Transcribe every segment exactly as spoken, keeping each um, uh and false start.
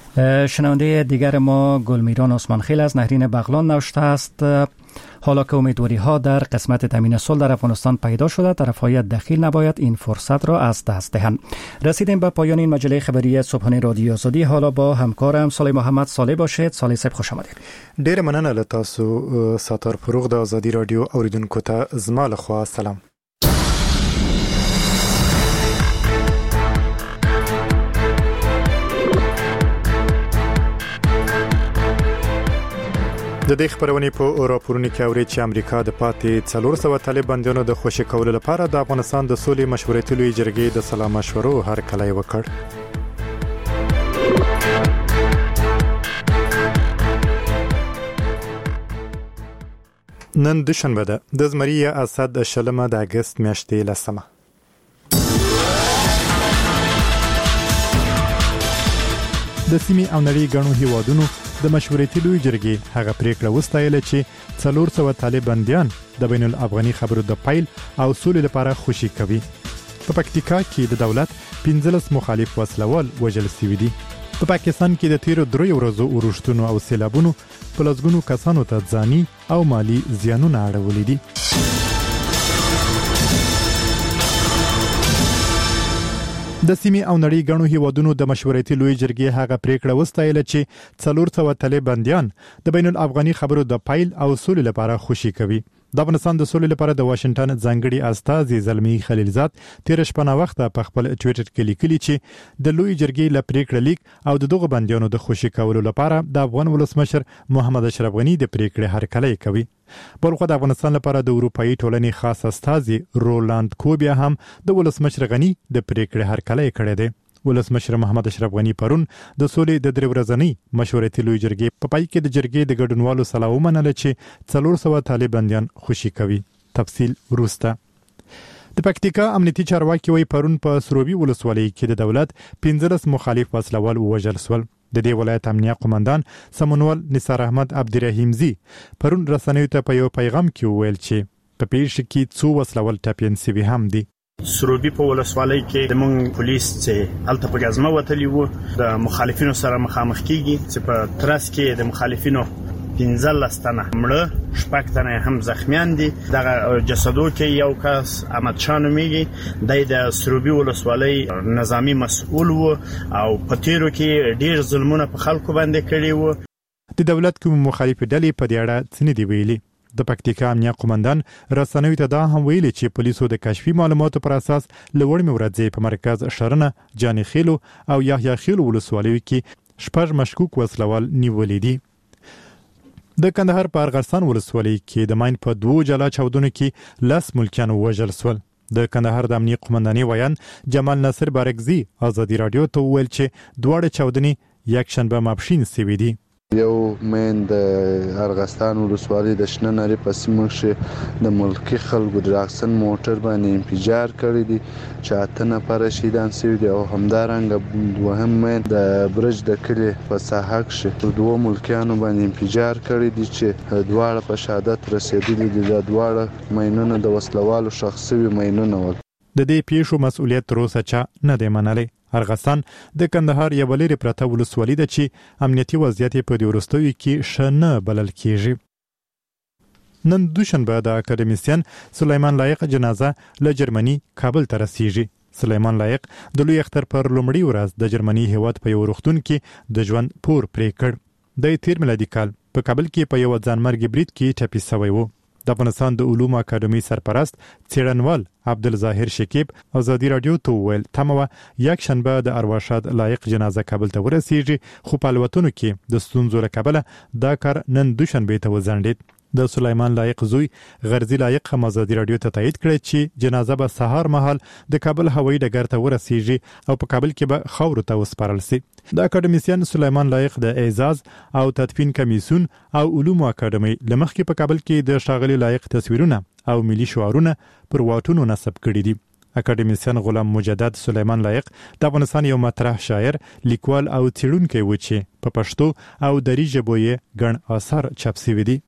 شنونده دیگر ما گلمیران عثمانخیل از نهرین بغلان نوشته است: حالا که امیدواری ها در قسمت تامین صلح در افغانستان پیدا شده، طرفهای دخیل نباید این فرصت را از دست دهند. رسیدیم به پایان این مجله خبری صبحانه رادیو آزادی. حالا با همکارم صالح محمد صالح باشید. صالح صاحب خوش آمدید. ډیر مننه له تاسو. ساتار فروغ د آزادی رادیو اوریدونکو ته زما له خوا سلام. د دې خبرونې په راپورونو کې اوري چې امریکا د پاتې څلور سوه طالبانو د خوشی کولو لپاره د افغانستان د سولې مشورتي لوی جرګې د سلا مشورو هرکلی وکړ. نن دوشنبه ده د زمری اسد شلمه د اگست میاشتې لسمه. د سیمې او نړۍ غنو هیوادونو د مشورتي لوی جرګې هغه پریکړه وستایله چې څلور سوه طالباندیان د بین الافغاني خبرو د پایل او سولې لپاره خوشي کوي. په پکتیکا کې د دولت پنځلس مخالف وسلوال وژل شوي دي. په پاکستان کې د تیرو درې ورځو اورښتونو او سیلابونو په لسګونو کسانو ته ځاني او مالی زیانونه اړولي دي. د سیمې او نړۍ غنو هیوادونو د مشورتي لوی جرګې هغه پریکړه وستایله چې څلور سوه طالباندیان د بین الافغاني خبرو د پایل او سولې لپاره خوشي کوي. د افغانستان د سولې لپاره د واشنگټن ځانګړي استازي زلمی خلیلزاد تیر شپه وخت په خپل ټوئیټر کې لیکلي چې د لوی جرګې ل پریکړه لیک او د دغه بندیانو د خوشي کولو لپاره د افغان ولسمشر محمد اشرف غنی د پریکړې هرکلی کوي. بلخو د افغانستان لپاره د اروپאי ټولنې خاص استازي رولاند کوبیا هم د ولسمشر غنی د پریکړې هرکلی کړی دی. ولسمشر محمد اشرف غنی پرون د سولې د درې ورځنۍ مشورتي لوی جرګې په پای کې د جرګې د ګډونوالو سلام ومنل چې څلور سوه طالباندیان خوشي کوي. تفصیل وروسته. د پکتیکا امنیتي چارواکي وی پرون په سروبي ولسوالۍ کې د دولت پنځلس مخالف وسلوال وژل شول. د دې ولایت امنیه قومندان سمونول نثار احمد عبدالرحیمزی پرون رسنیو ته په یو پیغام کې وویل چې په پیښه کې څو وسلوال ټپیان شوي هم دي. سروبي په ولسوالۍ کې د مونږ پولیس چې هلته په غزمه وتلی وو د مخالفینو سره مخامخ کیږي چې په ترڅ کې د مخالفینو پنځلس تنه مړه، شپږ تنه هم زخمیان دي. دغه جسدو کې یو کس احمد شاه نومیږي، د د سروبي ولسوالۍ نظامی مسؤل وو او په تیرو کې ډیر ظلمونه په خلکو باندې کړي وو. د دولت کوم مخالف ډلې په دې اړه څه نه دی ویلي. د پکتیکا امنیه قومندان رسنیو ته دا هم ویلي چې پولیسو د کشفي معلوماتو پر اساس لوړ مورځي په مرکز شرنه، جاني خیلو او یحیی خیلو ولسوالیو کې شپږ مشکوک وسلوال نیولې دي. د کندهار په ارغستان ولسوالۍ کې د ماین په دوه جلا چاودنو کې لس ملکیان وژل شول. د کندهار د امنیه قومنداني ویان جمال ناصر بارکزی آزادی رادیو ته ویل چې دواړه چاودنې یک شنبه ماپښین شوې دي. یو مین د ارغستان ولسوالۍ د شنه نری په سیمه کې د ملکی خلکو د راکسن موټر باندې انفجار کړی دی چې اته نفر شهیدان شوي دي او همدارنګه دوهم مین د برج د کلي په ساحه کې دوه ملکیانو باندې انفجار کړی دی چې دواړه په شهادت رسیدلي دي. د دواړه مینونه د وسلوالو شخصي مینونه ول. د دې پیښو مسؤلیت تر اوسه چا نه دی منلی. ارغستان د کندهار یو لري پرته ولسوالۍ ده چې امنیتي وضعیت په دې وروستیو کې ښه نه بلل کیږي. نن دوشنبه د اکاډمیسین سلیمان لایق جنازه له جرمني کابل ته رسیږي. سلیمان لایق د لوی اختر پر لومړۍ ورځ د جرمني هیواد په یو روغتون کې د ژوند پور پرې کړ. د تیر میلادي کال په کابل کې په یو ځانمرګي برید کې ټپي شوی و. د افغانستان د علومو اکاډمي سرپرست څېړنوال عبدالظاهر شکیب آزادی رادیو ته ویل تمه یک شنبه د ارواښاد لایق جنازه کابل ته ورسیږي، خو په الوتنو کې د ستونزو له کبله دا کار نن دوشنبه ته وځنډید. د سلیمان لایق زوی غرزی لایق هم آزادی رادیو ته تایید کړی چې جنازه به سهار مهال د کابل هوایي ډګر ته ورسیږي او په کابل کې به خاورو ته وسپارل شي. د اکاډمیسین سلیمان لایق د اعزاز او تدفین کمیسیون او علومو اکاډمي لمخکې په کابل کې د ښاغلي لایق تصویرونه او ملي شعارونه پر واټونو نصب کړي دي. اکاډمیسین غلام مجدد سلیمان لایق د افغانستان یو مطرح شاعر، لیکوال او څېړونکی و چې په پښتو او دری ژبو یې ګڼ آثار چاپ شوي دي.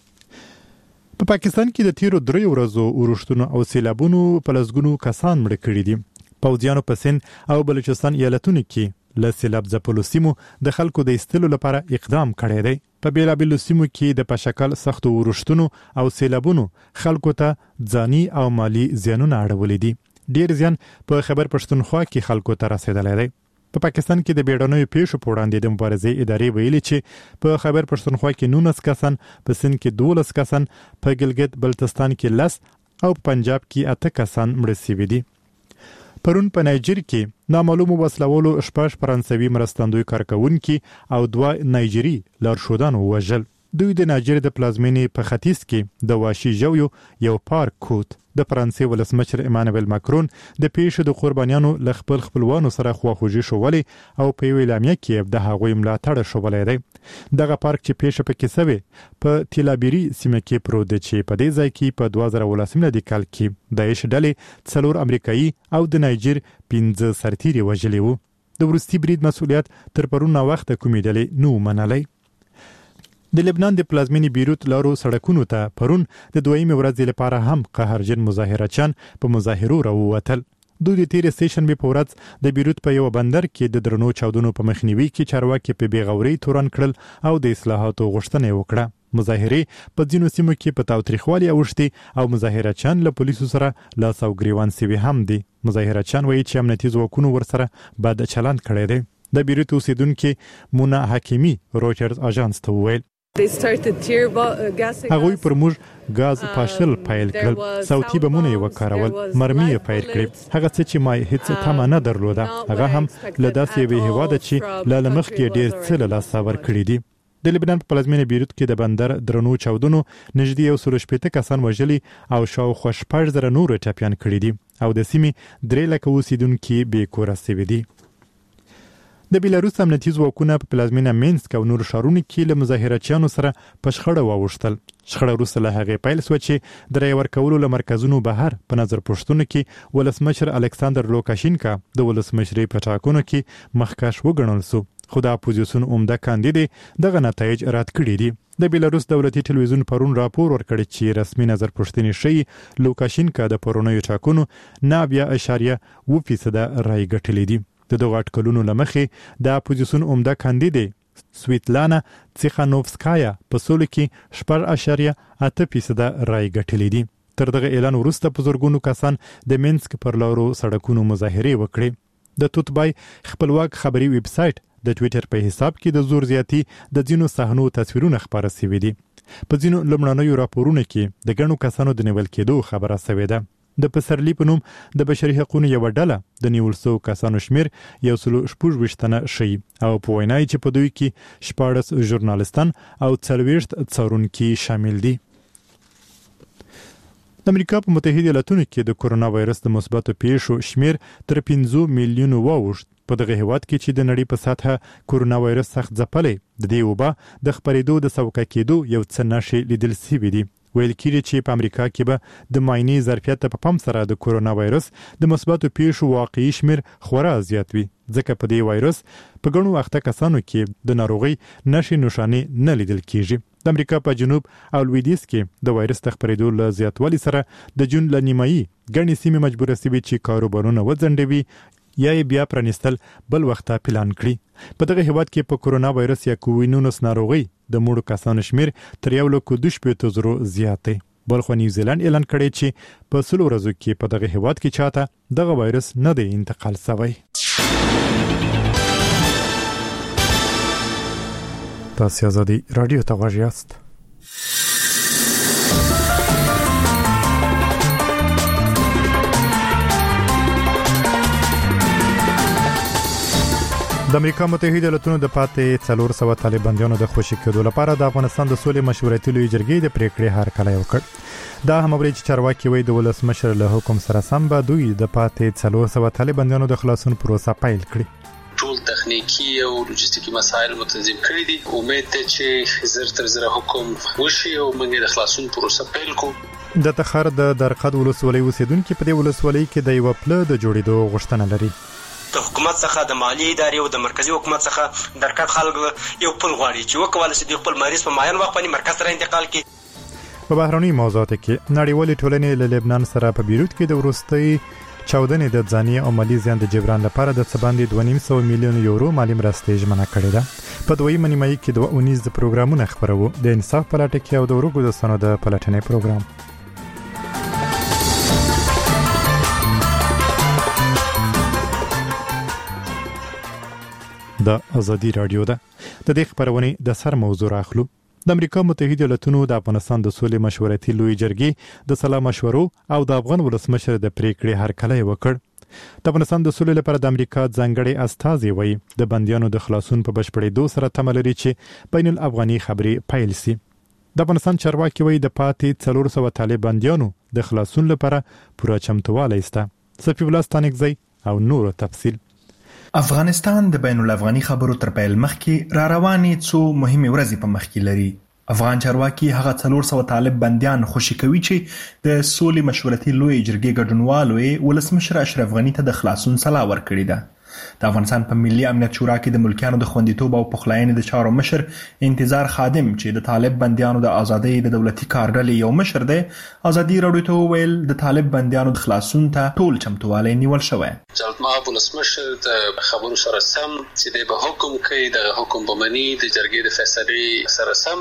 په پا پاکستان کې د تیرو درې ورځو اورښتونو او سیلابونو په لسګونو کسان مړه کړي دي. پوځیانو په سند او بلوچستان ایالتونو کې له سیلاب ځپلو سیمو د خلکو د ایستلو لپاره اقدام کړی دی. په بیلابیلو سیمو کې د پشکل سختو ورښتونو او سیلابونو خلکو ته ځاني او مالی زیانونه اړولي دي. ډیر زیان په خیبر پښتونخوا کې خلکو ته رسیدلی دی. په پاکستان کې د بیړنیو پیښو په وړاندې د مبارزې ادارې ویلي چې په خیبر پښتونخوا کې نولس کسان، په سند کې دولس کسان، په ګلګت بلتستان کې لس او په پنجاب کې اته کسان مړه شوي دي. پرون په نایجر کې نامعلومو وسلوالو شپږ فرانسوي مرستندوی کارکوونکي او دوه نایجري لارښودان ووژل. دوی د نایجر د پلازمینې په ختیځ کې د واشي ژویو یو پارک کوت. د فرانسې ولسمشر ایمانوئل ماکرون د پیښو د قربانیانو له خپل خپلوانو سره خواخوږي شولې او په یوه اعلامیه کې د هغوی ملاتړ شولی دی. دغه پارک چې پیښه پکې سوې په تیلابیری سیمه کې پروت دی چې په دې ځای کې په دوه زره ولسم میلادي کال کې داعش ډلې څلور امریکایي او د نایجر پنځه سرتیري وژلي وو. د وروستي برید مسؤلیت تر پرون وخته کومې ډلې نو منلی. د لبنان د پلازمینې بیروت لارو سړکونو ته پرون د دویمې ورځې لپاره هم قهرجن مظاهرچیان په مظاهرو راووتل. دوی د تیرې سه شنبې په ورځ د بیروت په یو بندر کې د درنو چاودنو په مخنیوي کې چارواکي په بیغوري تورن کړل او د اصلاحاتو غوښتنه وکړه. مظاهرې په ځینو سیمو کې په تاوتریخوالي اوښتي او مظاهرچیان له پولیسو سره لاس او ګریوان سوي هم دي. مظاهرچیان وایي چې امنیتي ځواکونو ورسره بد چلند کړی دی. د بیروت اوسیدونکي مونا حکیمي رویټرز اژانس ته وویل هغوی پر موږ غاز پاشل پیل کړل، صوتي بمونه یې وکارول، مرمي یې پیل کړې. هغه څه چې ما هیڅ تمه نه درلوده، هغه هم له داسې یوې هیواده چې له مخکې ډېر څه له لاسه ورکړي دي. د لبنان په پلازمینه بیروت کې د بندر درنو چاودنو نږدې یو سل شپېته کسان وژلي او شاوخوا شپږ زره نور ټپیان کړي دي او د سیمې درې لکه اوسیدونکي بې کوره سوي دي. د بیلاروس امنیتي ځواکونه په پلازمینه مینسک او نور ښارونو کې له مظاهرچیانو سره په شخړه واوښتل. شخړه وروسته له هغې پیل شوه چې د رایې ورکولو له مرکزونو بهر په نظر پوښتنو کې ولسمشر الکساندر لوکاشینکا د ولسمشرۍ په ټاکنو کې مخکښ وګڼل شو، خو د اپوزیسیون عمده کاندید دغه نتایج رد کړي دي. د بیلاروس دولتي ټلویزیون پرون راپور ورکړی چې رسمي نظر پوښتنې ښیي لوکاشینکا د پرونیو ټاکنو نه بیا اشاریه اوه فیصده رایې ګټلې دي. د دغه اټکلونو له مخې د اپوزیسیون عمده کاندید سویتلانا تیخانوفسکایا په سولو کې شپږ اشاریه اته فیصده رایې ګټلې دي. تر دغه اعلان وروسته په زرګونو کسان د مینسک پر لارو سړکونو مظاهرې وکړې. د توتبای خپلواک خبري ویب سایټ د ټویټر په حساب کې د زور زیاتی د ځینو صحنو تصویرونه خپاره شوي دي. په ځینو لومړنیو راپورونو کې د ګڼو کسانو د نیول کېدو خبره شوې ده. د پسرلی په نوم د بشري حقوقو یو ډله د نیول شوو کسانو شمیر یو سل شپږ ویشت تنه ښیي او په وینا یې چې په دوی کې شپاړس ژورنالستان او څلوېښت څارونکي شامل دي. د امریکا په متحده ایالاتونو کې د کورونا وایرس د مثبتو پیښو شمیر تر پنځه میلیونو واوښت. په دغه هیواد کې چې د نړۍ په سطحه کورونا وایرس سخت ځپلی، د دې وبا د خپرېدو د سوکه کېدو یو څه نښې لیدل شوي دي. ویل کېږي چې په امریکا کې به د معاینې ظرفیت په پام سره د کورونا وایرس د مثبتو پیښو واقعي شمیر خورا زیات وي، ځکه په دې وایرس په ګڼو اخته کسانو کې د ناروغۍ نښې نښانې نه لیدل کېږي. د امریکا په جنوب او لویدیځ کې د وایرس د خپرېدو له زیاتوالي سره د جون له نیمایي ګڼې سیمې مجبوره شوي چې کاروبارونه وځنډوي یا یې بیا پرانیستل بل وخت پلان کړي. په دغه هیواد کې په کورونا وایرس یا کووید نولس ناروغۍ د مړو کسانو شمیر تر یو لک دوه شپېته زرو زیات دی. بلخو نیوزیلند اعلان کړی چې په سلو ورځو کې په دغه هیواد کې چاته دغه وایرس نه دی انتقال شوی. تاسو آزادي رادیو ته غوږ یاست. د امریکا متحده ایالاتونو د پاتې څلور سوه طالبانیانو د خوشي کېدو لپاره د افغانستان د سولې مشورتي لویې جرګې د پریکړې هرکلی وکړ. دا هم اوري چې چارواکي وایي د ولسمشر له حکم سره سم به دوی د پاتې څلور سوه طالبانیانو د خلاصون پروسه پیل کړي. ټول تخنیکی او لوجستیکي مسایل متنظم کړي دي. امید ده چې زر تر زر حکم وشي او موږ د خلاصون پروسه پیل کوو. د تخار د درقد ولسوالۍ اوسیدونکو په دې ولسوالۍ کې د یو پله د جوړېدو غوښتنه لري. د حکومت څخه د مالی ادارې او د مرکزی حکومت څخه درکات خلک یو پل غواړي چې وکولای شي د خپل مریض په معین وخت باندې مرکز سره انتقال کړي. په بهرنی موضوعاتو کې نړیوالې ټولنې له لبنان سره په بیروت کې د وروستي چاودنې د ځاني او مالی زیان د جبران لپاره د څه باندې دوه نیم سوه میلیون یورو مالی مرستې ژمنه کړې ده. په دویمه نیمایي کې دوه اونیز د پروګرامونه خبرو د انصاف په لټه کې او د ورګو د سنو د پلټنې پروګرام. د ازادي رادیو ده. د دې خبرونه د سر موضوع راخلو. د امریکا متحده ایالاتونو د افغانستان د سولې مشورتي لوی جرګې د سلا مشورو او د افغان ولسمشر د پریکړې هرکلی وکړ. د افغانستان د سولې لپاره د امریکا ځانګړي استازي وایي د بنديانو د خلاصون په بشپړېدو سره تمه لري چې بین الافغاني خبرې پیل شي. د افغانستان چارواکي وایي د پاتې څلور سوه طالب بنديانو د خلاصون لپاره پوره چمتووالی شته. صفي الله ستانکزی او نور تفصیل. افغانستان د بین الافغاني خبرو تر پیل مخکې را روانې څو مهمه ورځې په مخ کې لري. افغان چارواکي هغه څلور سوه طالب بنديان خوشي کوي چې د سولې مشورتي لوی جرګې ګډونوالو ولسمشر اشرف غني ته د خلاصون سلا ورکړې ده. د افغانستان په ملي امنیت شورا کې د ملکیانو د خوندیتوب او پخلاینې د چارو مشر انتظار خادم چې د طالب بنديانو د ازادۍ د دولتي کارډلې یو مشر دی ازادي راډیو ته وویل د طالب بنديانو د خلاصون ته ټول چمتووالی نیول شوی. جلال مآب ولسمشر د خبرو سره سم چې د حکم کوي د حکم بمنی د جرګې د فیصلې سره سم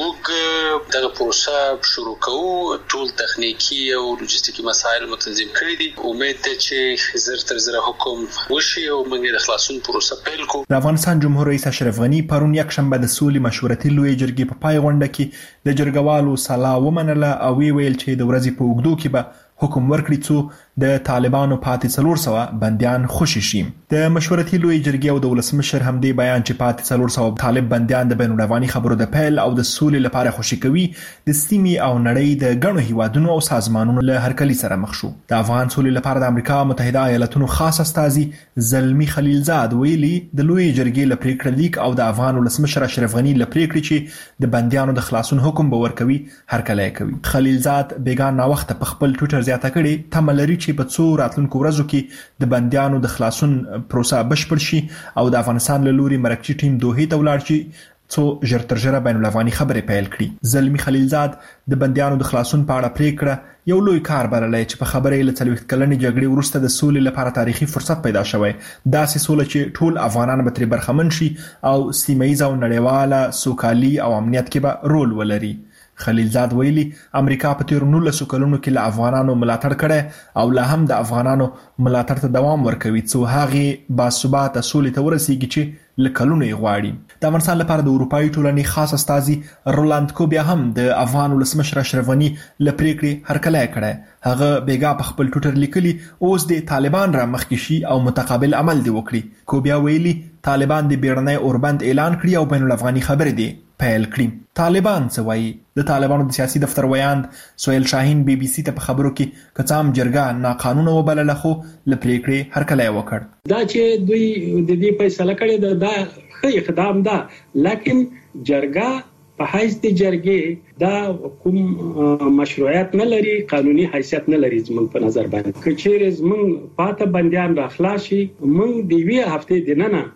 موږ دغه پروسه شروع کوو. ټول تخنیکی او لوجستیکي مسایل متنظم کړي دي. امید ده چې زر تر زر حکم وشي او موږ د خلاصون پروسه پیل کوو. د افغانستان جمهور رئیس اشرف غني پرون یک شنبه د سولې مشورتي لوی جرګې په پای غونډه کې د جرګوالو سلا ومنله او ویل چې د ورځې په اوږدو کې به حکم ورکړي څو د طالبانو پاتې څلور سوه بنديان خوشي شي. د مشورتي لوی جرګې او د ولسمشر همدې بیان چې پاتې څلور سوه طالب بنديان د بین الافغاني خبرو د پیل او د سولې لپاره خوشي کوي د سیمې او نړۍ د ګڼو هیوادونو او سازمانونو له هرکلي سره مخ شو. د افغان سولې لپاره د امریکا متحده ایالاتونو خاص استازي زلمی خلیلزاد ویلي د لوی جرګې له پریکړې لیک او د افغان ولسمشر اشرف غني له پریکړې چې د بنديانو د خلاصون حکم به ورکوي هرکلی کوي. خلیلزاد بیگان نا وخت په خپل ټویټر زیاته کړي تمه لري چې په څو راتلونکو ورځو کې د بنديانو د خلاصون پروسه بشپړ شي او د افغانستان له لوري مرکزی ټیم دوحې ته ولاړ شي څو ژر تر ژره بین الافغاني خبرې پیل کړي. زلمی خلیلزاد د بنديانو د خلاصون په اړه پریکړه یو لوی کار بللی چې په خبرې له څلوېښت کلنې جګړې وروسته د سولې لپاره تاریخي فرصت پیدا شوی. داسې سوله چې ټول افغانان به ترې برخمن شي او سیمه ییزه او نړیواله سوکالي او امنیت کې به رول ولري. خلیلزاد ویلي امریکا په تیر نولسو کلونو کې له افغانانو ملاتړ کړی او لا هم د افغانانو ملاتړ ته دوام ورکوي څو هغه باثباته سولې ته ورسیږي چې له کلونو یې غواړي. د افغانستان لپاره د اروپایي ټولنې خاص استازي رولاند کوبیا هم د افغان ولسمشر اشرف غني له پریکړې هرکلی کړی. هغه بیګا په خپل ټویټر لیکلي اوس د طالبان را مخکې شي او متقابل عمل دی وکړي. کوبیا ویلي طالبان د بیړنۍ اوربند اعلان کړي او بین الافغاني خبرې دی پیل کړي. طالبان څه وایي؟ د طالبانو د سیاسي دفتر ویاند سهیل شاهین بي بي سي ته په خبرو کې کڅام جرګه ناقانونه وبلله خو له پریکړې هرکلی وکړ. دا چې دوی د دې فیصله کړې ده دا ښه اقدام ده لیکن جرګه په حیث د جرګې دا کوم مشروعیت نه لري قانوني حیثیت نه لري زموږ په نظر باندې. که چیرې زموږ پاته بندیان را خلاص شي موږ د یوې هفتې دننه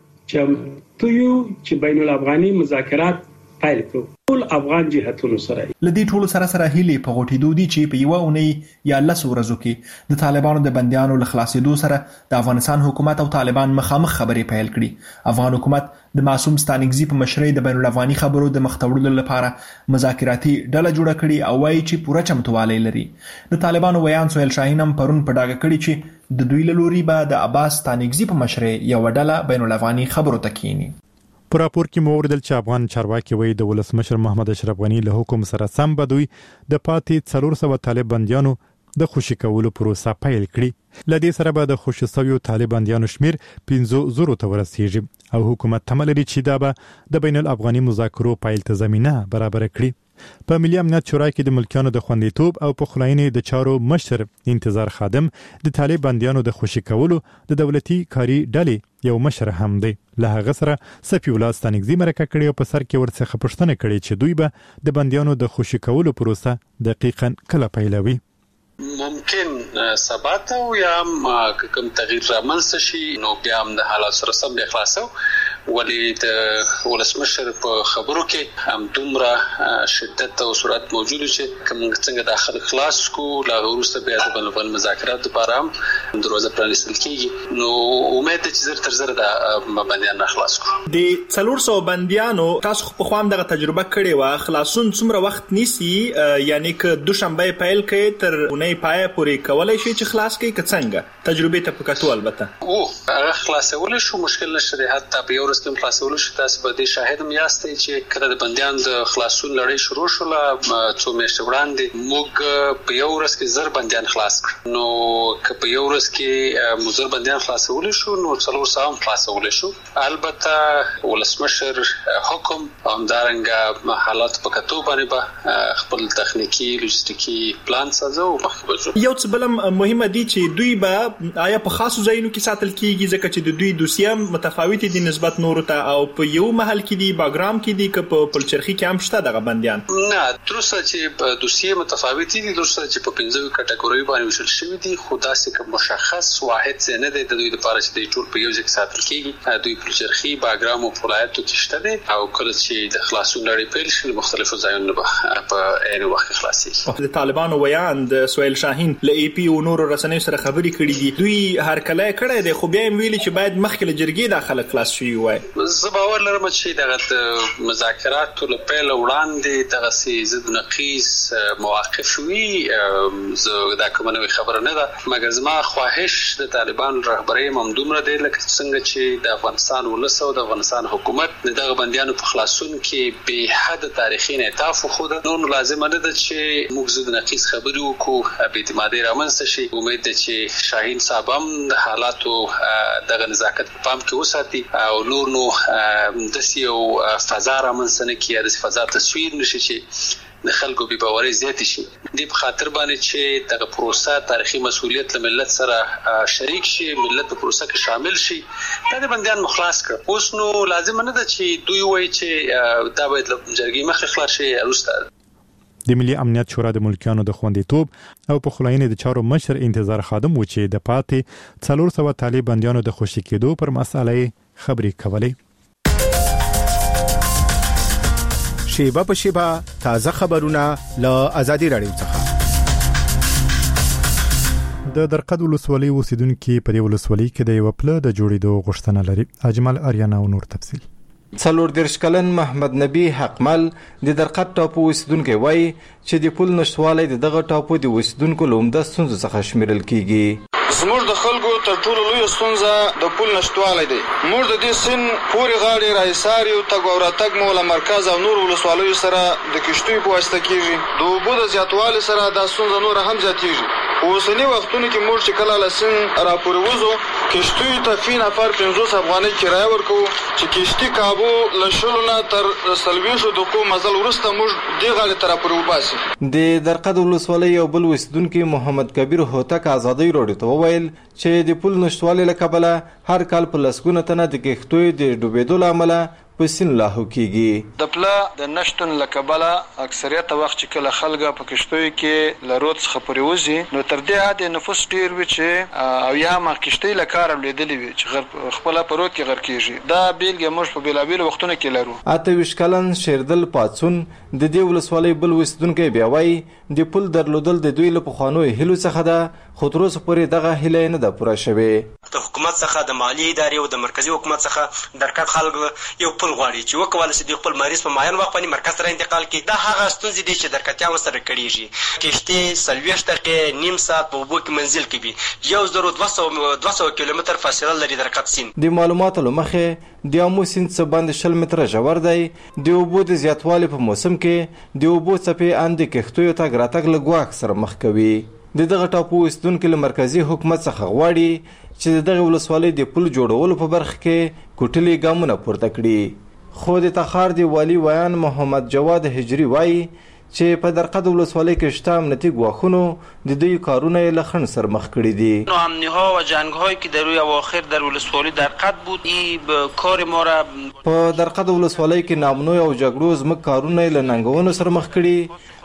چمتو یو چې بین الافغاني مذاکرات پیل کړو ټول افغان جهتونو سره. لدی ټولو سره سره هیلې په غوټېدو دي چې په یوه اونۍ یا لسو ورځو کې د طالبانو د بندیانو له خلاصېدو سره د افغانستان حکومت او طالبان مخامخ خبرې پیل کړي. افغان حکومت د معصوم ستانکزي په مشرۍ د بین الافغاني خبرو د مخ ته وړلو لپاره مذاکراتي ډله جوړه کړې او وایي چې پوره چمتووالی لري. د طالبانو ویان سهیل شاهین هم پرون په ډاګه کړي چې د دوی له لوري به د عباس ستانکزي په مشرۍ یوه ډله بین الافغاني خبرو ته کښیني. په راپور کې مو اوریدل چې افغان چارواکي وایي د ولسمشر محمد اشرف غني له حکم سره سم به دوی د پاتې څلور سوه طالب بنديانو د خوشي کولو پروسه پیل کړي. له دې سره به د خوشي شویو طالب بنديانو شمیر پنځه زرو ته ورسیږي او حکومت تمه لري چې دا به د بین الافغاني مذاکرو پیل ته زمینه برابر کړي. په ملي امنیت شورا کې د ملکیانو د خوندیتوب او پخلاینې د چارو مشر انتظار خادم د طالب بنديانو د خوشي کولو د دولتي کاری ډلې یو مشر هم دی. له هغه سره صفي الله ستانکزي مرکه کړې او په سر کې ورڅخه پوښتنه کړې چې دوی به د بنديانو د خوشي کولو پروسه دقیقاً کله پیلوي. ممکن ثبات او یا کوم تغییر رامنځته شي نو بیا هم د حالات سره سم د خلاصو ولې د ولسمشر په خبرو کې هم دومره شدت او سرعت موجود چې کوم څنګه داخل خلاص کو لا وروسته بیا د بلبل مذاکرات لپاره هم دروازه پرانیستل کیږي. نو امید ده چې زر تر زر د بندیان خلاص کو. د څلور سوه بندیانو تاسو په خوام دغه تجربه کړې و، خلاصون څومره وخت نیسي؟ یعنی که دوشنبه پیل کې تر اونۍ پای پورې کولای شي چې خلاص کړي که څنګه؟ تجربه ته په کتو البته او هغه خلاصول شو مشکل نشته، حتی په یو ورځ کې خلاصول شو. تاسو به د شاهدم یاستئ چې کله د بندیان د خلاصون لړۍ شروع شو څو میاشتې وړاندې موږ په یو ورځ کې زر بندیان خلاص کړ. نو که په یو ورځ کې مزر بندیان خلاصول شو نو څلور سوه هم خلاصول شو. البته ولسمشر حکم همدارنګه حالات په کتو باندې به خپل تخنیکی لوجستیکی پلان سازو مخبزو. یو څه بل مهمه دي چې دوی به آیا په خاصو ځایونو کې ساتل کیږي ځکه چې د دوی دوسیه متفاوت دي نسبت نورو ته، او په یو محل کې دي باګرام کې دي که په پلچرخي کې هم شته دغه بندیان؟ نه، ترڅو چې دوسیه متفاوت دي ترڅو چې په پنځه کټګوري باندې وشل شوی دي، خو داسې کوم مشخص واحد څه نه دی د دوی لپاره چې د ټول په یو ځای کې ساتل کیږي. دوی پلچرخي باګرام او ولایتو کې شته دي او کله چې د خلاصون لړۍ پیل شي مختلفو ځایونو به په عین وخت خلاصي. د طالبانو ویان د سویل شاهین له ای پی او نورو رسنیو سره خبرې کړې دي، دوی هر کله کړه دی خو بیا هم ویلي چې باید مخکې له جرګې داخله خلاص شي وای. زه باور لرم چې دغه مذاکراتو له پیل وړاندې دغه سي ضد نقیص مواقف وي. زه دا کومه نوې خبره نه ده، مګر زما خواهش د طالبان رهبرۍ هم دومره دی لکه څنګه چې د افغانستان ولس او د افغانستان حکومت دغه بندیانو په خلاصون کې به حد تاریخي انعطاف خود نو لازم نه ده چې موږ ضد نقیص خبرې وکړو به اعتمادي رامنځته شي. امید ده چې شاهین صاحب هم د حالاتو دغه نزاکت په پام کې وساتي او نور نو داسې یو فضا رامنځته نه کړي، داسې فضا تصویر نشي چې د خلکو بې باورۍ زیاتې شي. دې په خاطر باندې چې دغه پروسه تاریخي مسؤلیت له ملت سره شریک شي، ملت په پروسه کې شامل شي، دا د بندیان مخلاص کړ. اوس نو لازم نه ده چې دوی وایي چې دا باید له جرګې مخکې خلاص شي. وروسته د ملي امنیت شورا د ملکیانو د خوندیتوب او په خلاینې د چارو مشر انتظار خادم و چې د پاتې څلور سوه طالب بندیانو د خوشي کېدو پر مسئله خبرې کولې. شیبه په شیبه تازه خبرونه له ازادي رادیو څخه. د درقد ولسوالۍ اوسیدونکو په دې ولسوالۍ کې د یو پله د جوړېدو غوښتنه لري. اجمل اریانا او نور تفصیل. څلور دېرش کلن محمد نبی حقمل د درقد ټاپو اوسیدونکی وایي چې د پل نشتوالی د دغه ټاپو د اوسیدونکو له عمده ستونزو څخه شمیرل کیږي. زموږ د خلکو تر ټولو لویه ستونزه د پل نشتوالی دی. موږ د دې سیند پورې غاړې راحصار یو تګ او راتګ مو له مرکز او نور ولسوالیو سره د کشتیو په واسطه کیږي. د اوبو د زیاتوالي سره دا ستونزه نوره هم زیاتیږي. په اوسني وختونو کې موږ چې کله له سیند راپورې وځو کشتیو ته فی نفر پنځوس افغانۍ کرایه ورکوو چې کشتي کابو له شلو نه تر څلوېښتو دقیقو مزل وروسته موږ دې غاړې ته راپورې وباسي. د درقد ولسوالۍ یو بل اوسیدونکي محمد کبیر هوتک ازادۍ راډیو ته وویل چې د پل نشتوالي له کبله هر کال په لسګونه تنه د کښتیو د ډوبېدو له امله په سیند لاهو کیږي. د پله د نشتون له کبله اکثریت وخت چې کله خلک په کشتیو کې له رود څخه پورې وځي نو تر دې حده نفوس ډېر وي چې او یا ما کشتۍ له کاره لوېدلې وي چې خپله په رود کې غرق کیږي. دا بیلګې موږ په بېلابېلو وختونو کې لرو. اته ویشت کلن شیردل پاڅون د دې ولسوالۍ بل اوسیدونکی بیا وایي د پل درلودل د دوی له پخوانیو هیلو څخه ده، خو تر اوسه پورې دغه هیله یې نه ده پوره شوې. د حکومت څخه د مالیې ادارې او د مرکزي حکومت څخه درکټ خلک یو پل غواړي چې وکولی شي د خپل مریض په معین وخت باندې مرکز سره انتقال کړي. دا هغه ستونزې دي چې درکټیان ورسره کړېږي. کښتۍ څلوېښت دقیقې نیم ساعت په اوبو کې منزل کوي. یو زرو دوه سوه دوه سوه کیلومتر فاصله لري درکټ سیند. د معلوماتو له مخې د آمو سیند څه باندې شل متره ژور دی. د اوبو د زیاتوالي په موسم کې د اوبو څپې ان د کښتیو تګ راتګ له ګواښ سره مخ کوي. د دغه ټاپو اوسیدونکي له مرکزي حکومت څخه غواړي چې د دغه ولسوالۍ د پل جوړولو په برخه کې کوټلي ګامونه پورته کړي. خو د تخار د والي ویان محمد جواد هجري وایي چې په درقد ولسوالۍ کې شته امنیتي ګواښونو د دوی کارونه له خنډ سره مخ کړي دي. امنی‌ها و جنگ‌هایی که در روی اواخر در ولسوالی درقد بود این کار ما را په درقد ولسوالۍ کې نامنوع او جګړو زموږ کارونه له ننګونو سره مخ کړي.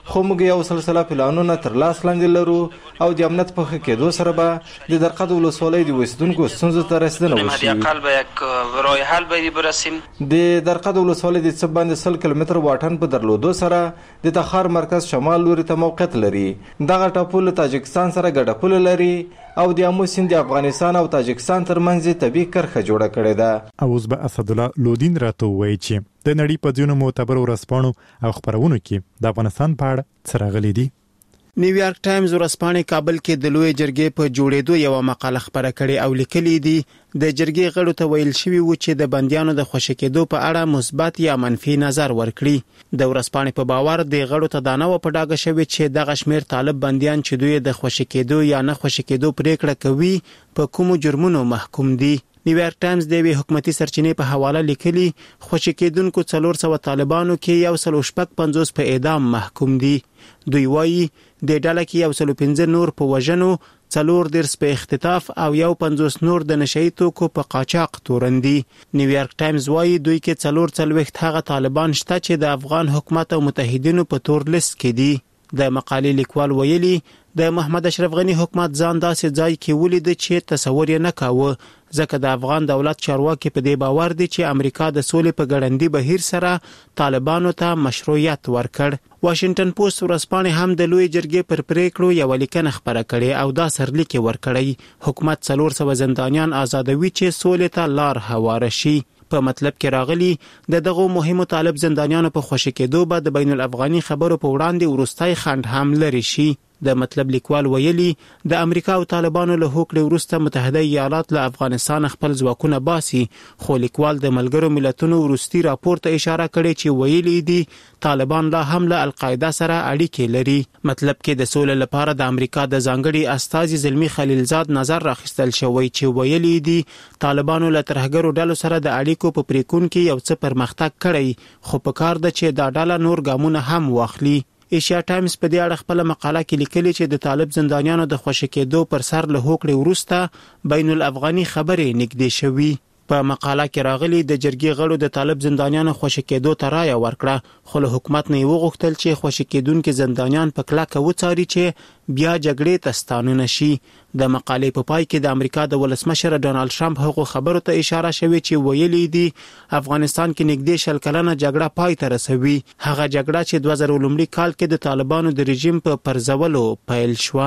خو موږ یو سلسله پلانونه تر لاس لاندې لرو او د امنیت په ښه کېدو سره به د درقد ولسوالۍ د اوسېدونکو ستونزو ته رسیدنه وشي. حداقل به یک راه حل به برسیم. د درقد ولسوالۍ د څه باندې سل کیلومتر واټن په درلودو سره د تخار مرکز شمال لوري ته موقعیت لري. دغه ټاپو له تاجکستان سره ګډه پوله لري او د آمو سیند د افغانستان او تاجکستان ترمنځ طبیعي کرښه جوړه کړې ده. اوس به اسدالله لودین راته ووایي چې د نړۍ په ځینو معتبرو ورځپاڼو او خپرونو کې د افغانستان په اړه څه راغلي دي. نیویارک ټایمز ورځپاڼې کابل کې د لوی جرګې په جوړېدو یو مقاله خپره کړې او لیکلي دي د جرګې غړو ته ویل شوی و چې د بندیانو د خوشی کېدو په اړه مثبت یا منفي نظر ورکړي. د ورځپاڼې په باور د غړو ته دا نه و په ډاګه شوی چې دغه شمیر طالب بندیان چې دوی د خوشی کېدو یا نه خوشی کېدو پریکړه کوي په کومو جرمونو محکوم دي. نیویارک ټایمز د وی حکومتي سرچینې په حواله لیکلي خوشی کېدونکو څلور سوه طالبانو کې یو سل شپږ پنځوس په اعدام محکوم دي. دوی وایي د ډله کې یو سل پنځه نور په وژنو، څلور دېرش په اختطاف او یو پنځوس نور د نشهیي توکو په قاچاق تورن دي. نیویارک ټایمز وایي دوی کې څلور څلوېښت هغه طالبان شته چې د افغان حکومت او متحدینو په تور لیست کې دي. د مقالې لیکوال ویلي د محمد اشرف غنی حکومت ځان داسې ځای کې ولید چې تصور یې نه کاوه، ځکه د افغان دولت چارواکي په دې باور دي چې امریکا د سولې په ګړندي بهیر سره طالبانو ته مشروعیت ورکړ. واشنگټن پوسټ ورځپاڼې هم د لوی جرګې پر پریکړو یو لیکنه خپره کړې او دا سرلیک ورکړی حکومت څلور سوه زندانیان آزادوي چې سولې ته لار هواره شي. په مطلب کې راغلي د دغه مهمو طالب زندانیانو په خوشی کېدو به د بین الافغاني خبرو په وړاندې ورستای خنډ هم لري شي. د مطلب لیکوال ویلي د امریکا او طالبانو له هوکړې وروسته متحده ایالات له افغانستان خپل ځواکونه باسي، خو لیکوال د ملګرو ملتونو وروستي راپور ته اشاره کړې چې ویلي دي طالبان لا هم له القاعده سره اړیکې لري. مطلب کې د سولې لپاره د امریکا د ځانګړي استازي زلمی خلیلزاد نظر راخیستل شوی چې ویلي دي طالبانو له ترهګرو ډلو سره د اړیکو په پریکون کې یو څه پرمختګ کړی، خو په کار ده چې دا ډله نور ګامونه هم واخلي. ایشیا ټایمز په دې اړه خپل مقاله کې لیکلي چې د طالب زندانیانو د خوشی کېدو پر سر له هوکړې وروسته بین الافغاني خبرې نږدې شوي. په مقاله کې راغلي د جرګې غړو د طالب زندانیانو خوشی کېدو ته رایه ورکړه، خو له حکومت نه یې وغوښتل چې خوشی کېدونکي زندانیان په کلکه وڅاري چې بیا جګړې ته ستانونه شي. د مقالې په پای کې د امریکا د ولسمشر ډانلډ ټرمپ هغو خبرو ته اشاره شوې چې ویلي دي افغانستان کې نږدې شل کلنه جګړه پای ته رسوي، هغه جګړه چې دوه زره لومړي کال کې د طالبانو د رژیم په پرځولو پیل شوه.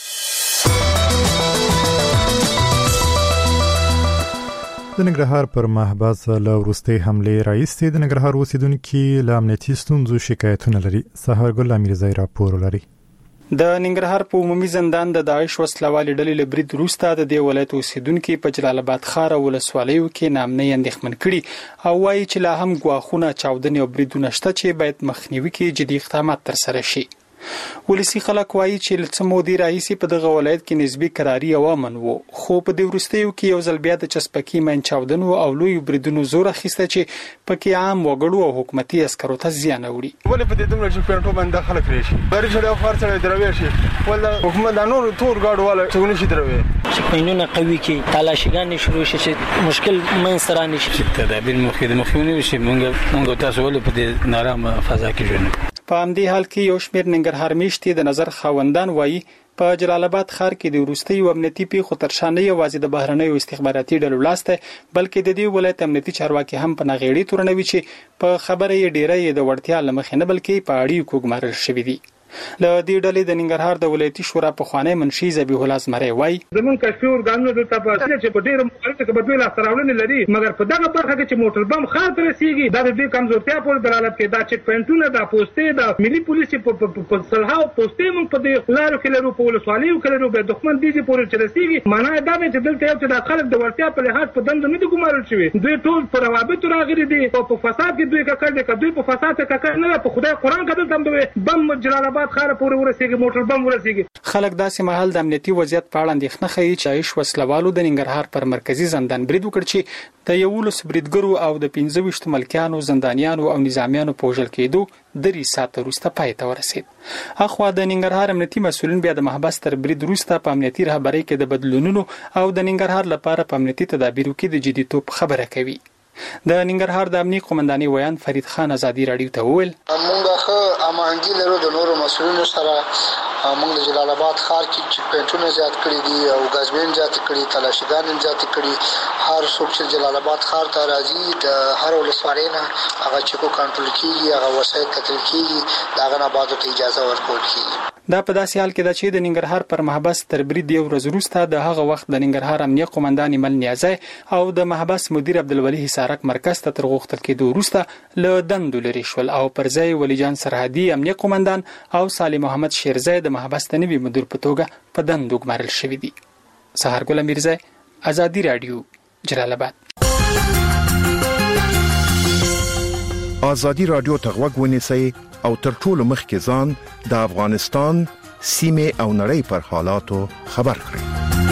د ننګرهار پر محبس له وروستۍ حملې راایستې د ننګرهار اوسیدونکي له امنیتي ستونزو شکایتونه لري. سهارګل امیرزی راپور لري. د ننګرهار په عمومي زندان د داعش وسلوالې ډلې له برید وروسته د دې ولایت اوسیدونکي په جلال آباد ښار او ولسوالیو کې نامنۍ اندېښمن کړي او وایي چې لا هم ګواښونه، چاودنې او بریدونه شته چې باید مخنیوي کې جدي اقدامات ترسره شي. ولسی خلک وایي چې لڅ مودې راهیسې په دغه ولایت کې نسبي قراري او امن وو، خو په دې وروستیو کې یو ځل بیا د چسپکي من چاودنو او لوی بریدونو زور اخیسته چې پکې عام وګړو او حکومتي عسکرو ته زیان وړي. ولې په دې دومره چې پېټو باندې خلک راشي بری شړې خو سره دروي شي ولا حکومت د نور تور گاډ والا څنګه شي دروي چې پینونه قوي کې تلاشګان شروع شي چې مشکل من سره نشي چې تدابیر مخکې مخکې شي مونږ مونږ تاسو ولې په دې نارامه فضا کې ژوند. په همدې حال کې یو شمېر ننګرهار میشتي د نظر خاوندان وایي په جلال آباد ښار کې د وروستي امنیتي پیښو تر شا نه یوازې د بهرنیو استخباراتي ډلو لاس دی، بلکې د دې ولایت امنیتي چارواکي هم په نغېړي تورنوي چې په خبره یې ډیری د وړتیا له مخې نه بلکې په اړیکو ګمارل شوي دي. له دې ډلې د ننګرهار د ولایتي شورا پخوانی منشي ذبیح الله زمری وایي زمون کشفي ورګانونه د تاسو چې په ډېر مخالفت کې بدوی لا سراولنه لري، مګر په دغه برخه کې چې موټر بم خاطر رسیږي دا د دې کمزورتیا په دلالت کوي. دا چې پینټونه د پوسټې د ملي پولیس په صلحاو پوسټې موږ په دې لارو کې لرو، په ولسوالیو کې لرو، به دښمن دې پورې چې رسیږي. معنا دا دی چې دلته یو چې د خلک د ورتیا په لحاظ په دند نه دي ګمارل شوی، دوی ټول پر روابط راغلي دي او په فساد کې دوی ککړ دي، دوی په فساد کې ککړ نه، په خدای قرآن کې دلته بم جلال آباد ښار پورې موټر بم ورسیږي. خلک داسې مهال د امنیتي وضعیت په اړه اندېښنه ښیي چې عایش وسلوالو د ننګرهار پر مرکزي زندان برید وکړ چې د یولس بریدګرو او د پنځه ویشت ملکیانو، زندانیانو او نظامیانو په وژل کېدو درې ساعته وروسته پای ته ورسید. اخوا د ننګرهار امنیتي مسؤلین بیا د محبس تر برید وروسته په امنیتي رهبرۍ کې د بدلونونو او د ننګرهار لپاره په امنیتي تدابیرو کې د جديتوب خبره کوي. د ننګرهار د امنیتي قومندانۍ ویان فرید خان ازادي راډیو ته وویل موږ ښه امانګي لرو د نورو مسولینو سره. موږ د جلال آباد ښار کې چیک پوینټونه زیات کړي دي او غازبین زیات کړي، تلاشیګان زیات کړي. هر څوک چې جلال آباد ښار ته راځي د هر ولسوالۍ نه هغه چیکو کنټرول کیږي، هغه وسایل کتل کیږي، داغه نه بعد ته اجازه ورکول کیږي. دا په داسې حال کې ده چې د ننګرهار پر محبس تر برید یو ورځ وروسته د هغه وخت د ننګرهار امنیه قومندان ایمل نیازی او د محبس مدیر عبدالولي حصارک مرکز ته تر غوښتل کېدو وروسته له دندو لرې شول او پر ځای ولی جان سرحدي امنیه قومندان او صالح محمد شیرزی د محبس د نوي مدیر په توګه په دندو ګمارل شوي دي. سهارګل میرزی، ازادي رادیو، جلال آباد. ازادي رادیو ته غوږ ونیسئ او تر ټولو مخکې ځان د افغانستان سیمه او نړۍ پر حالاتو خبر کړئ.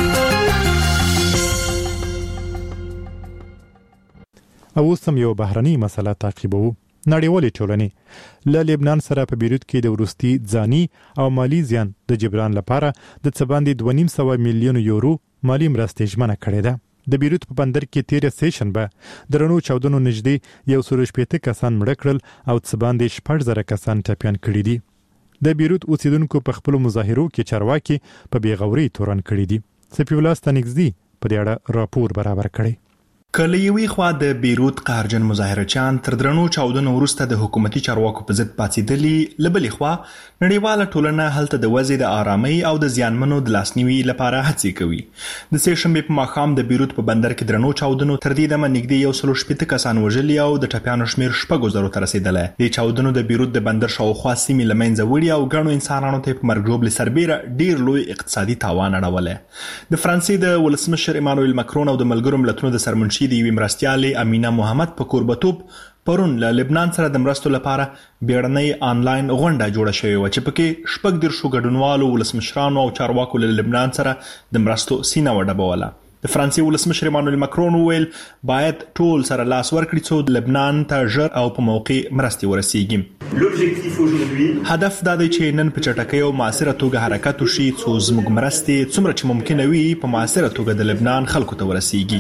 او سم یو بهرني مسله تعقیبو. نړیوالې ټولنې له لبنان سره په بیروت کې د ورستي ځاني او مالی زیان د جبران لپاره د څه باندې دوه نیم سوه میلیون یورو مالی مرستې ژمنه کړې ده. د بیروت په بندر کې تیر سیشنبه درنو چاودنو نږدې یو سل شپږ کسان مړه کړل او څه باندې شپږ زره کسان ټپيان کړي دي. د بیروت اوسیدونکو په خپل مظاهرو کې چارواکي په بیغوري تورن کړي دي. سپی ولاس تنګزدي په دې اړه راپور برابر کړي. کله یوې خوا د بیروت قهرجن مظاهرچیان تر درنو چاودنو وروسته د حکومتي چارواکو په ضد پاڅېدلي، لبلې خوا نړیواله ټولنه هلته د وضع د آرامۍ او د زیانمنو د لاسنیوي لپاره هڅې کوي. د سهشنبې په ماښام د بیروت په بندر کې درنو چاودنو تر دې دمه نږدې یو سل شپږ کسان وژلي او د ټپیانو شمېر شپږو زرو ته رسېدلی. د چاودنو د بیروت د بندر شاوخوا سیمې له منځه وړي او ګڼو انسانانو ته په مرګ ژوبلې سربیره ډېر لوی اقتصادي تاوان اړولی. د فرانسې د ولسمشر ایمانوئل مکرون او د ملګرو ملتونو د سرمنشي د یوې مرستیالې امینه محمد په کوربتوب پرون له لبنان سره د مرستو لپاره بیړنۍ آنلاین غونډه جوړه شوې وه چې پکې شپږ دېرشو ګډونوالو ولسمشرانو او چارواکو له لبنان سره د مرستو سینه وډبوله. د فرانسې ولسمشر ایمانوئل مکرون وویل باید ټول سره لاس ورکړي څو لبنان ته ژر او په موقع مرستې ورسیږي. هدف دا دی چې نن په چټکۍ او مؤثره توګه حرکت وشي څو زموږ مرستې څومره چې ممکنه وي په مؤثره توګه د لبنان خلکو ته ورسیږي.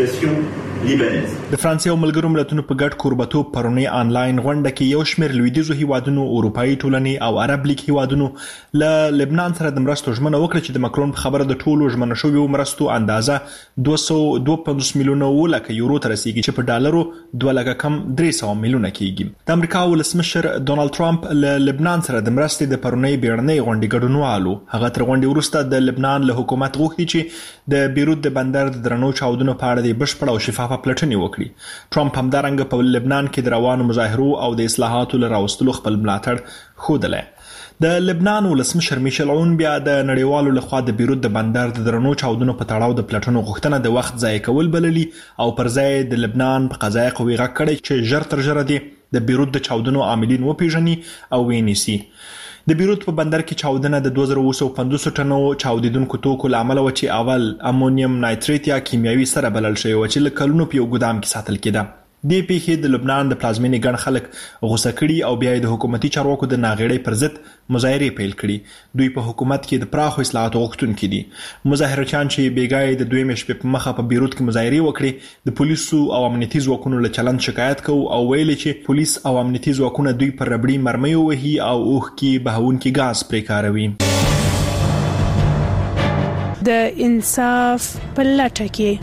د فرانسې او ملګرو ملتونو په ګډ کوربتوب پرونی آنلاین غونډه کې یو شمېر لویدیځو هیوادونو، اروپایي ټولنې او عرب لیګ هیوادونو له لبنان سره د مرستو ژمنه وکړه چې د مکرون په خبره د ټولو ژمنه شویو مرستو اندازه دوه سوه دوه پنځوس میلیونه اووه لکه یورو ته رسیږي چې په ډالرو دوه لکه کم درې سوه میلیونه کیږي. د امریکا ولسمشر ډونالد ټرمپ له لبنان سره د مرستې د پرونی بیړنۍ غونډې ګډونوالو هغه تر غونډې وروسته د لبنان له حکومت غوښتي چې د بیروت د بندر د درنو چاودنو په اړه د بشپړ او شفافه پلټنې وکړي. ټرمپ همدارنګه په لبنان کې د روانو مظاهرو او د اصلاحاتو له راوستلو خپل ملاتړ ښودلی. د لبنان ولسمشر میشل عون بیا د نړیوالو لخوا د بیروت د بندر د درنو چاودنو په تړاو د پلټنو غوښتنه د وخت ضایع کول بللي او پر ځای د لبنان په قضایي قوې غږ کړی چې ژر تر ژره دی د بیروت د چاودنو عاملین وپیژني او ونیسي. د بیروت په بندر کې چاودنه د دوه زره اوه سوه پنځوس ټنو چاودیدونکو توکو له امله وه چې اول امونیم نایتریت یا کیمیاوي سره بلل شوی و چې له کلونو په یو ګدام کې ساتل کېده. دې پیښې د لبنان د پلازمینې ګڼ خلک غوسه کړي او بیا د حکومتي چارواکو د ناغېړۍ پر ضد مظاهرې پیل کړي. دوی په حکومت کې د پراخو اصلاحاتو غوښتونکي دي. مظاهرچیان چې بیګای د دویمې شپې په مخه په بیروت کې مظاهرې وکړې د پولیسو او امنیتي ځواکونو له چلند شکایت کوو او ویلي چې پولیس او امنیتي ځواکونه دوی پر ربړي مرمۍ وهي او اوښکې بهونکي ګاز پرې کاروي. د انصاف په لټه کې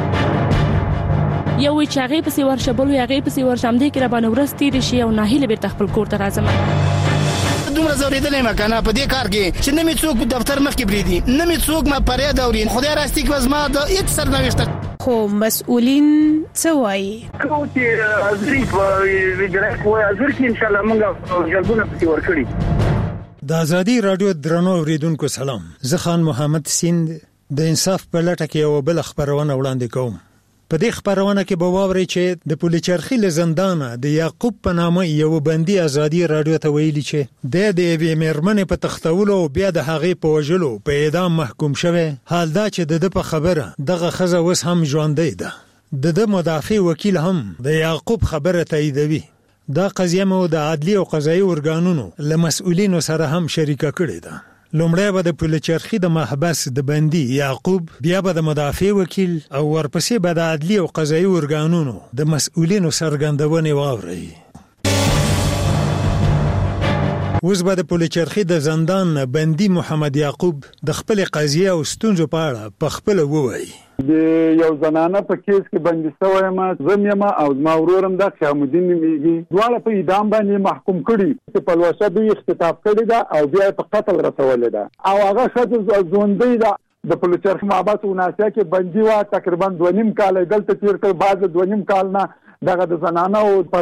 یو وی چې هغه پسې ورشه بل هغه پسې ورشه هم دې کې را باندې ورستې شي او ناهیله بیرته خپل کور ته راځم. دومره زوریدلې مکنه په دې کار کې چې نه می څوک دفتر مخ کې بریدي، نه می څوک ما پرې دورین خدای راستي کې وزما د هیڅ سرنوشت خو مسؤلین څه وایي کوم چې ازري په ویډیو کوه ازر کې ان شاء الله موږ جلبونه پسې ورکړي. د ازادي رادیو درنو اوریدونکو سلام، زه خان محمد سیند د انصاف په لټه کې یو بل خبرونه وړاندې کوم. په دې خبرونه کې به واورئ چې د پولیچرخي له زندانه د یعقوب په نامه یو بندي ازادي رادیو ته ویلي چې د دې یوې مېرمنې په تختولو او بیا د هغې په وژلو په اعدام محکوم شوی. حال دا چې د ده په خبره دغه ښځه اوس هم ژوندۍ ده. د ده مدافع وکیل هم د یعقوب خبره تاییدوي. دا قضیه مو د عدلي او قضایي ارګانونو له مسؤلینو سره هم شریکه کړې ده. لومړی به د پولیچرخي د محبس د بندي یعقوب، بیا به د مدافع وکیل او ورپسې به د عدلي او قضایي ارګانونو د مسؤلینو څرګندونې واورئ. اوس به د پلچرخي د زندان بندي محمد یعقوب د خپل قضیه او ستونزو په اړه په خپل ووایي. د یو زنانه په کیس کې بندي شوی یم، زه یم او زما ورور هم د خیامالدین نومیږي، دواړه په اعدام باندې محکوم کړي چې پلوشه دوی اختطاف کړې ده او بیا په قتل رسولې ده او هغه ښځه ژوندۍ ده. د پلچرخي محبس وناسیا کې بندي وه، تقریبا دوه نیم کال یې دلته تېر کړ، بعد دوه نیم کال نه دغه د زنانه او